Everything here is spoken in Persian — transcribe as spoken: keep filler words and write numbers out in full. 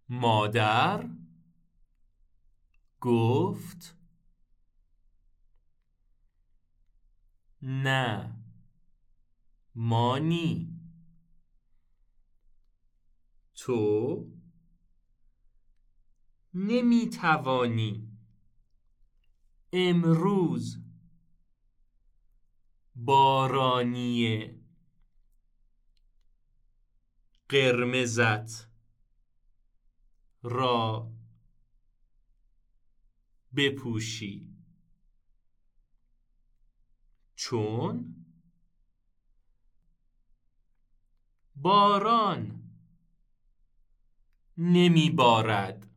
مادر گفت نه مانی. تو نمیتوانی امروز بارانی قرمزت را بپوشی، چون باران نمی بارد.